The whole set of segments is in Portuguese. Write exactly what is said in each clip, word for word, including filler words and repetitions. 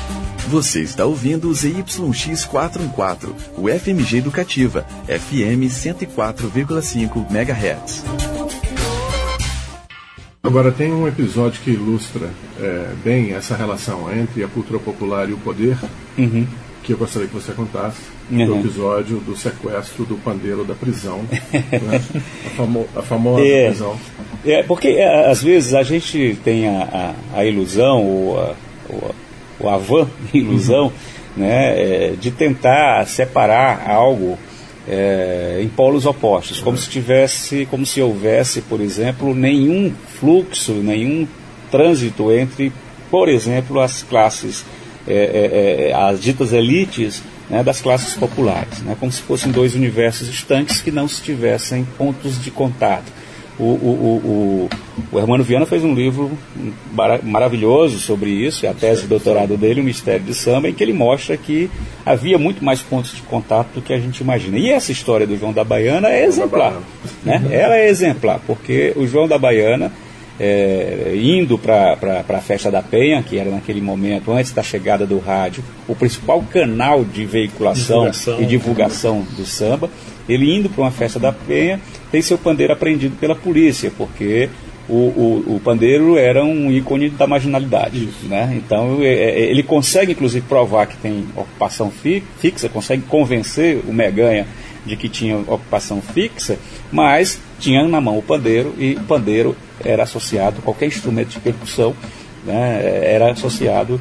Você está ouvindo o Z Y X quatrocentos e quatorze, o F M G Educativa, F M cento e quatro vírgula cinco megahertz. Agora, tem um episódio que ilustra é, bem essa relação entre a cultura popular e o poder, uhum. que eu gostaria que você contasse, uhum. do episódio do sequestro do pandeiro da prisão, né? a, famo- a famosa é, prisão. É, porque é, às vezes a gente tem a, a, a ilusão, ou a, ou a o avã ilusão, uhum. né, é, de tentar separar algo é, em polos opostos, como se tivesse, como se houvesse, por exemplo, nenhum fluxo, nenhum trânsito entre, por exemplo, as classes, é, é, as ditas elites, né, das classes populares, né, como se fossem dois universos distantes que não se tivessem pontos de contato. O, o, o, o Hermano Viana fez um livro maravilhoso sobre isso, a tese de doutorado dele, O Mistério de Samba, em que ele mostra que havia muito mais pontos de contato do que a gente imagina. E essa história do João da Baiana é exemplar, né? Ela é exemplar, porque o João da Baiana, é, indo para a Festa da Penha, que era naquele momento, antes da chegada do rádio, o principal canal de veiculação divulgação. e divulgação do samba, ele indo para uma Festa da Penha, tem seu pandeiro apreendido pela polícia, porque o, o, o pandeiro era um ícone da marginalidade, né? Então ele consegue inclusive provar que tem ocupação fi, fixa, consegue convencer o Meganha de que tinha ocupação fixa, mas tinha na mão o pandeiro, e o pandeiro era associado, qualquer instrumento de percussão, né, era associado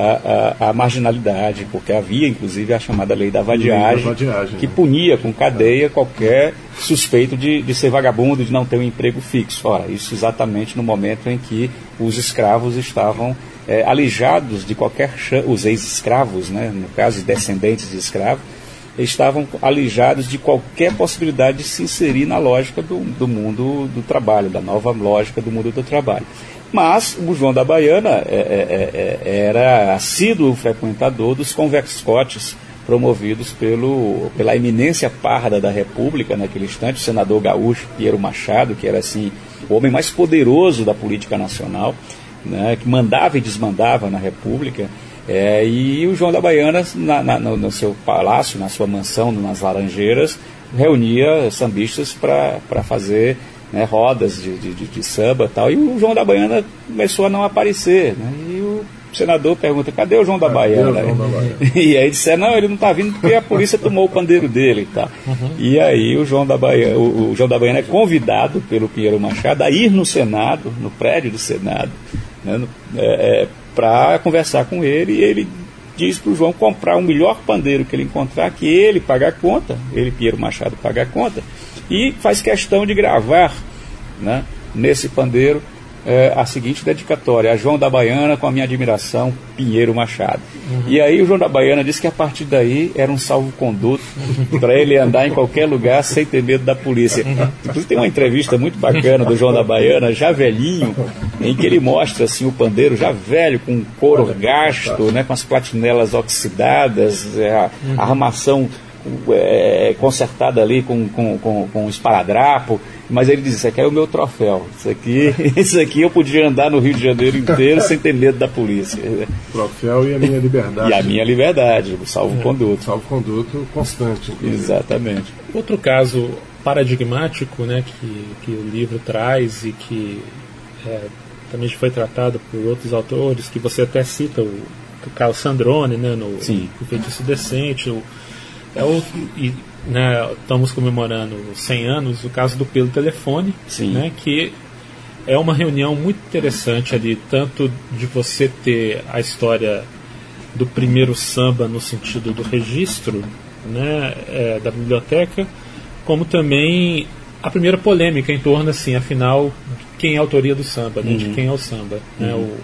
à, à, à marginalidade, porque havia inclusive a chamada lei da vadiagem, da vadiagem que né? punia com cadeia qualquer suspeito de, de ser vagabundo, de não ter um emprego fixo. Ora, isso exatamente no momento em que os escravos estavam é, alijados de qualquer chance, os ex-escravos, né, no caso descendentes de escravos, estavam alijados de qualquer possibilidade de se inserir na lógica do, do mundo do trabalho, da nova lógica do mundo do trabalho. Mas o João da Baiana é, é, é, era assíduo frequentador dos converscotes promovidos pelo, pela eminência parda da República naquele instante, o senador gaúcho Piero Machado, que era assim, o homem mais poderoso da política nacional, né, que mandava e desmandava na República. É, e o João da Baiana, na, na, no, no seu palácio, na sua mansão, nas Laranjeiras, reunia sambistas para fazer, né, rodas de, de, de samba e tal. E o João da Baiana começou a não aparecer, né? E o senador pergunta, cadê o João da Baiana? João da Baiana? E aí disseram, não, ele não está vindo porque a polícia tomou o pandeiro dele e tal. Uhum. E aí o João da Baiana, o, o João da Baiana é convidado pelo Pinheiro Machado a ir no Senado, no prédio do Senado, né, no, é, é, para conversar com ele, e ele diz para o João comprar o melhor pandeiro que ele encontrar, que ele paga a conta, ele, Pinheiro Machado, paga a conta, e faz questão de gravar, né, nesse pandeiro é, a seguinte dedicatória: a João da Baiana, com a minha admiração, Pinheiro Machado. Uhum. E aí o João da Baiana disse que a partir daí era um salvo-conduto para ele andar em qualquer lugar sem ter medo da polícia. Uhum. Inclusive tem uma entrevista muito bacana do João da Baiana, já velhinho, em que ele mostra assim, o pandeiro já velho, com couro gasto, né, com as platinelas oxidadas, a, a armação é, consertada ali com, com, com, com esparadrapo, mas ele diz, isso aqui é o meu troféu, isso aqui, isso aqui eu podia andar no Rio de Janeiro inteiro sem ter medo da polícia. Troféu e a minha liberdade. E a minha liberdade, o salvo-conduto. É, salvo-conduto constante. Inclusive. Exatamente. Outro caso paradigmático, né, que, que o livro traz e que é, também foi tratado por outros autores, que você até cita, o, o Carlo Sandrone, né, no Sim. O Feitiço Decente, o, é o, e, né, estamos comemorando cem anos, o caso do Pelo Telefone, né, que é uma reunião muito interessante ali, tanto de você ter a história do primeiro samba no sentido do registro, né, é, da biblioteca, como também a primeira polêmica em torno, assim, afinal, quem é a autoria do samba, né, uhum. de quem é o samba. Uhum. Né, o,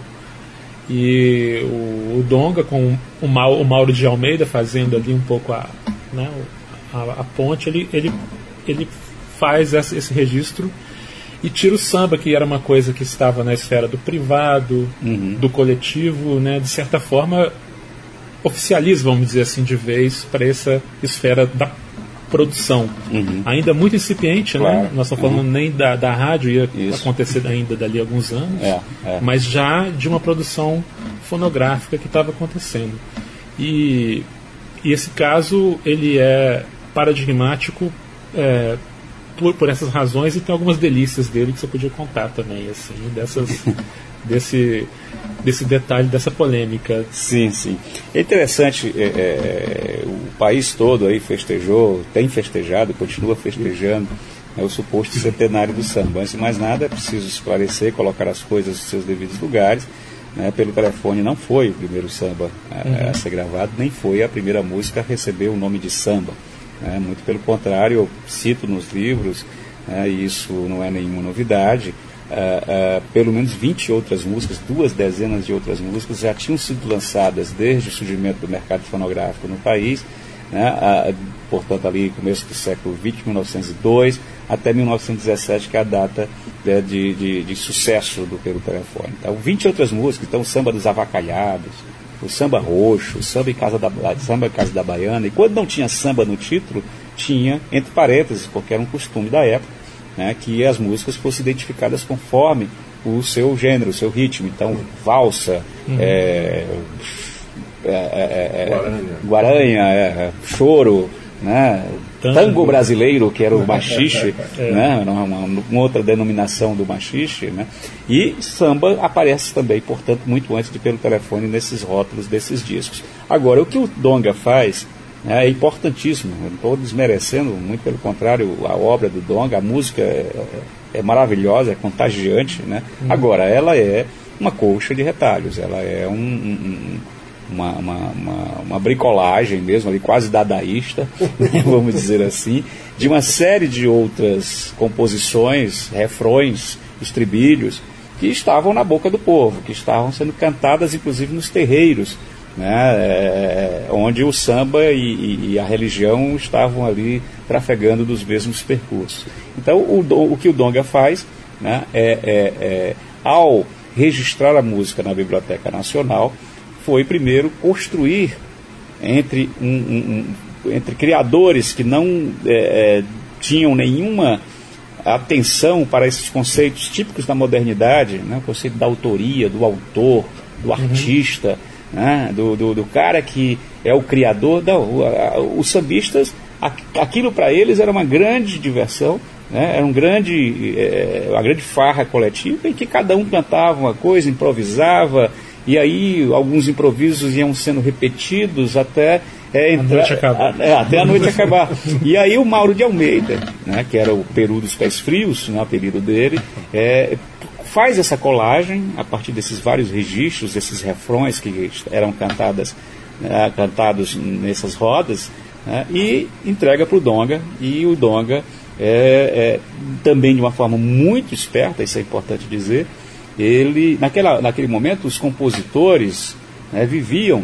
e o, o Donga com o, Mauro, o Mauro de Almeida fazendo ali um pouco a, né, a, a ponte, ele, ele, ele faz esse, esse registro e tira o samba, que era uma coisa que estava na esfera do privado, uhum. do coletivo, né, de certa forma oficializa, vamos dizer assim, de vez para essa esfera da produção uhum. ainda muito incipiente, claro. né? Nós estamos falando uhum. nem da, da rádio, ia Isso. acontecer ainda dali a alguns anos, é, é. mas já de uma produção fonográfica que estava acontecendo. E, e esse caso, ele é paradigmático é, por, por essas razões, e tem algumas delícias dele que você podia contar também, assim, dessas, desse, desse detalhe, dessa polêmica. Sim, sim. É interessante, é, é, o país todo aí festejou, tem festejado, continua festejando é, o suposto centenário do samba. Antes de mais nada, é preciso esclarecer, colocar as coisas nos seus devidos lugares. Né, pelo telefone não foi o primeiro samba a, uhum. a ser gravado, nem foi a primeira música a receber o nome de samba. Né, muito pelo contrário, eu cito nos livros, né, e isso não é nenhuma novidade, uh, uh, pelo menos vinte outras músicas, duas dezenas de outras músicas já tinham sido lançadas desde o surgimento do mercado fonográfico no país, né, uh, portanto ali começo do século vinte, mil novecentos e dois, até mil novecentos e dezessete, que é a data né, de, de, de sucesso do Pelo Telefone. Então, vinte outras músicas, então o Samba dos Avacalhados, o Samba Roxo, o Samba em Casa da, Samba em Casa da Baiana, e quando não tinha samba no título, tinha, entre parênteses, porque era um costume da época, né, que as músicas fossem identificadas conforme o seu gênero, o seu ritmo. Então, valsa, uhum. é, é, é, Guaranha, Guaranha é, choro, né, tango brasileiro, que era o machixe, é. né, uma, uma, uma outra denominação do machixe, né, e samba aparece também, portanto, muito antes de Pelo Telefone nesses rótulos desses discos. Agora, o que o Djonga faz né, é importantíssimo, eu não estou desmerecendo, muito pelo contrário, a obra do Djonga, a música é, é maravilhosa, é contagiante, né, hum. agora, ela é uma colcha de retalhos, ela é um... um, um Uma, uma, uma, uma bricolagem mesmo, ali, quase dadaísta, né, vamos dizer assim, de uma série de outras composições, refrões, estribilhos, que estavam na boca do povo, que estavam sendo cantadas, inclusive, nos terreiros, né, é, onde o samba e, e, e a religião estavam ali trafegando dos mesmos percursos. Então, o, o que o Djonga faz né, é, é, é, ao registrar a música na Biblioteca Nacional, foi primeiro construir entre, um, um, um, entre criadores que não é, tinham nenhuma atenção para esses conceitos típicos da modernidade, né? O conceito da autoria, do autor, do artista, uhum. né? do, do, do cara que é o criador. Não, o, os sambistas, aquilo para eles era uma grande diversão, né? Era um grande, é, uma grande farra coletiva em que cada um cantava uma coisa, improvisava. E aí alguns improvisos iam sendo repetidos até, é, entrar, a, é, até a noite acabar. E aí o Mauro de Almeida, né, que era o Peru dos Pés Frios, né, o apelido dele, é, faz essa colagem a partir desses vários registros, esses refrões que eram cantadas, né, cantados nessas rodas, né, e entrega para o Djonga. E o Djonga, é, é, também de uma forma muito esperta, isso é importante dizer, ele, naquela, naquele momento, os compositores né, viviam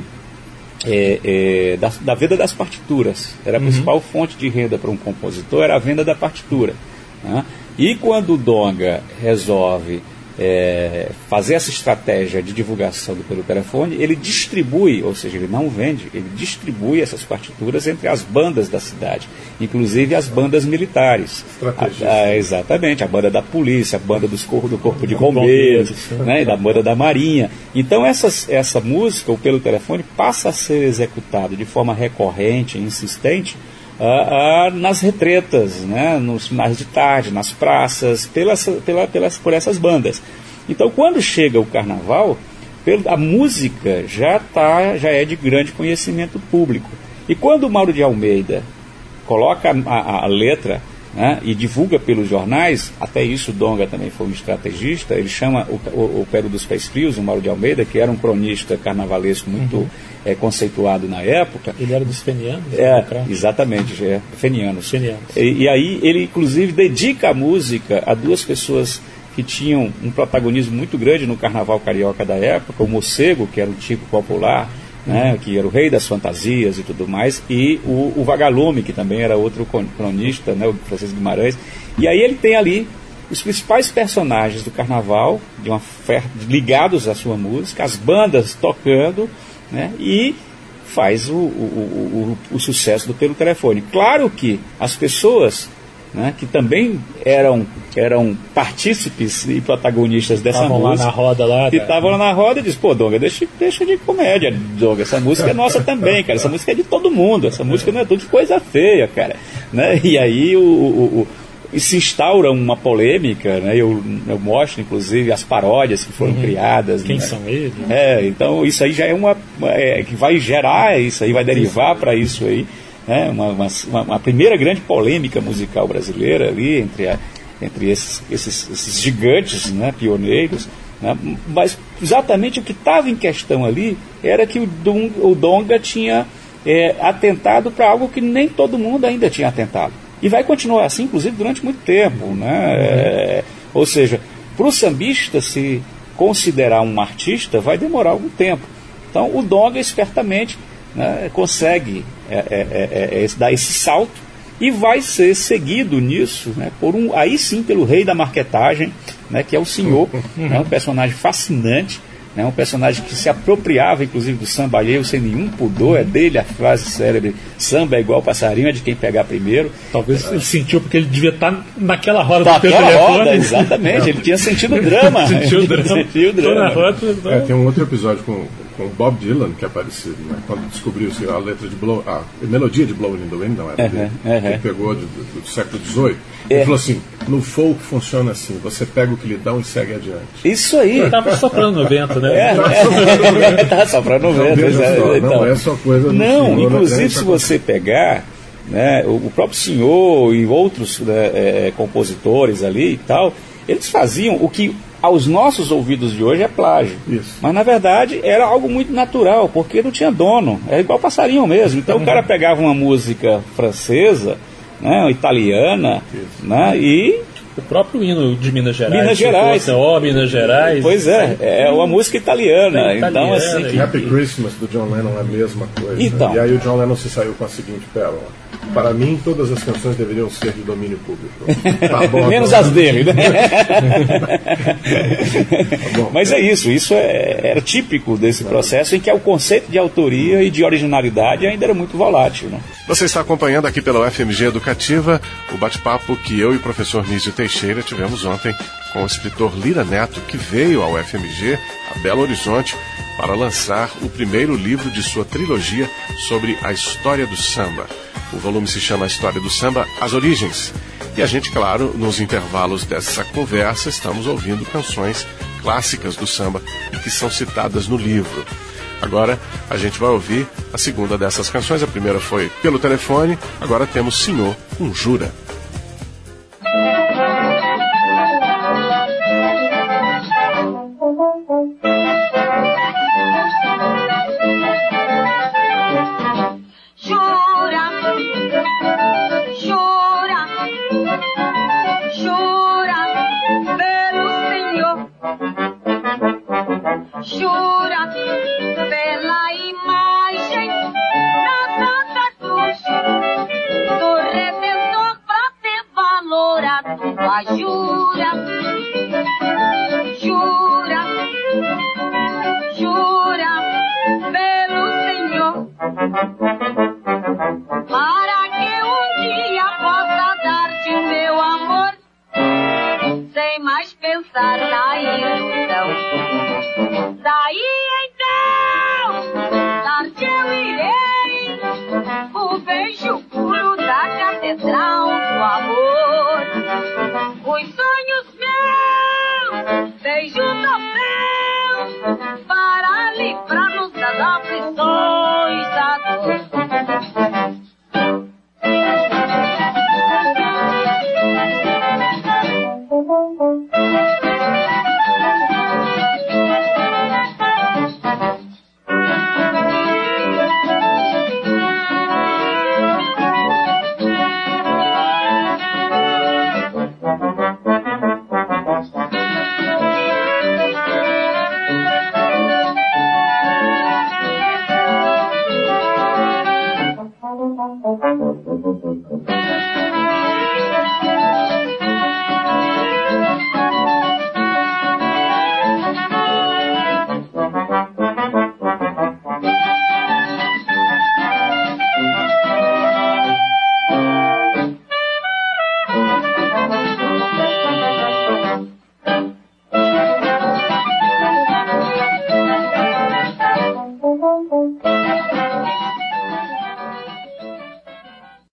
é, é, da, da venda das partituras. Era a uhum. principal fonte de renda para um compositor, era a venda da partitura. Né? E quando o Djonga resolve é, fazer essa estratégia de divulgação do Pelo Telefone, ele distribui, ou seja, ele não vende, ele distribui essas partituras entre as bandas da cidade, inclusive as bandas militares. A, a, exatamente, a banda da polícia, a banda dos corpo, do corpo de bombeiros, né, e da banda da marinha. Então essas, essa música, o Pelo Telefone, passa a ser executado de forma recorrente e insistente Uh, uh, nas retretas, né, nos finais de tarde, nas praças, pelas, pela, pelas, por essas bandas. Então, quando chega o carnaval, a música já, tá, já é de grande conhecimento público. E quando o Mauro de Almeida coloca a, a, a letra né, e divulga pelos jornais, até isso o Djonga também foi um estrategista, ele chama o, o, o Peru dos Pés Frios, o Mauro de Almeida, que era um cronista carnavalesco muito uhum. é, conceituado na época. Ele era dos fenianos? É, exatamente, é, fenianos. fenianos. E, e aí ele inclusive dedica a música a duas pessoas que tinham um protagonismo muito grande no carnaval carioca da época, o Mocego, que era um tipo popular, né, que era o rei das fantasias e tudo mais, e o, o Vagalume, que também era outro cronista, né, o Francisco Guimarães. E aí ele tem ali os principais personagens do carnaval, de uma, ligados à sua música, as bandas tocando, né, e faz o, o, o, o sucesso do Pelo Telefone. Claro que as pessoas, né, que também eram, eram partícipes e protagonistas dessa tavam música, lá na roda lá, que estavam lá na roda e dizem, pô, Donga, deixa, deixa de comédia, Donga, essa música é nossa também, cara, essa música é de todo mundo, essa música não é tudo de coisa feia, cara, né? E aí o, o, o e se instaura uma polêmica, né? eu, eu mostro inclusive as paródias que foram uhum. criadas. Quem né? são eles? É, então isso aí já é uma, é, que vai gerar isso aí, vai derivar para isso aí, né? uma, uma, uma primeira grande polêmica musical brasileira ali entre, a, entre esses, esses, esses gigantes, né? Pioneiros, né? Mas exatamente o que estava em questão ali era que o, Dong, o Donga tinha é, atentado para algo que nem todo mundo ainda tinha atentado. E vai continuar assim, inclusive, durante muito tempo, né? É, ou seja, para o sambista se considerar um artista, vai demorar algum tempo. Então, o Donga, espertamente, né, consegue é, é, é, é, dar esse salto e vai ser seguido nisso, né, por um, aí sim, pelo rei da marquetagem, né, que é o Senhor, né, um personagem fascinante, né, um personagem que se apropriava inclusive do samba alheio sem nenhum pudor. É dele a frase célebre, samba é igual passarinho, é de quem pegar primeiro. Talvez ele sentiu porque ele devia estar naquela roda do telefone. Roda, exatamente, ele tinha sentido o drama. Sentiu o drama. Sentiu o drama. Roda, é, tem um outro episódio com com Bob Dylan, que é parecido, né? Quando descobriu-se a letra de Blow, a melodia de Blowing in the Wind, não era dele, uh-huh, uh-huh. que ele pegou do, do, do século dezoito, é. Ele falou assim, no folk funciona assim, você pega o que lhe dão e segue adiante. Isso aí. Ele estava soprando no vento, né? É, estava soprando no vento. Não, é, então, não é só coisa do Não, senhor, inclusive né? se você pegar, né, o, o próprio senhor e outros, né, é, compositores ali e tal, eles faziam o que aos nossos ouvidos de hoje é plágio. Isso. Mas na verdade era algo muito natural, porque não tinha dono, era igual passarinho mesmo. Então uhum. o cara pegava uma música francesa, né, italiana, né, e o próprio hino de Minas Gerais. Minas Gerais. Ó, oh, Minas Gerais. Pois é, é uma música italiana. É então, italiana, assim. Que... Happy Christmas do John Lennon é a mesma coisa. Então. E aí o John Lennon se saiu com a seguinte pérola. Para mim, todas as canções deveriam ser de domínio público. Tá bom, menos tá as dele, né? Tá bom. Mas é isso, isso é, era típico desse processo em que o conceito de autoria e de originalidade ainda era muito volátil, né? Você está acompanhando aqui pela U F M G Educativa o bate-papo que eu e o professor Nísio Teixeira tivemos ontem com o escritor Lira Neto, que veio ao U F M G, a Belo Horizonte, para lançar o primeiro livro de sua trilogia sobre a história do samba. O volume se chama A História do Samba, As Origens. E a gente, claro, nos intervalos dessa conversa, estamos ouvindo canções clássicas do samba que são citadas no livro. Agora a gente vai ouvir a segunda dessas canções. A primeira foi Pelo Telefone, agora temos Senhor com Jura. Jura pela imagem da Santa Cruz do Redentor pra ter valor a tua jura, jura, jura pelo Senhor.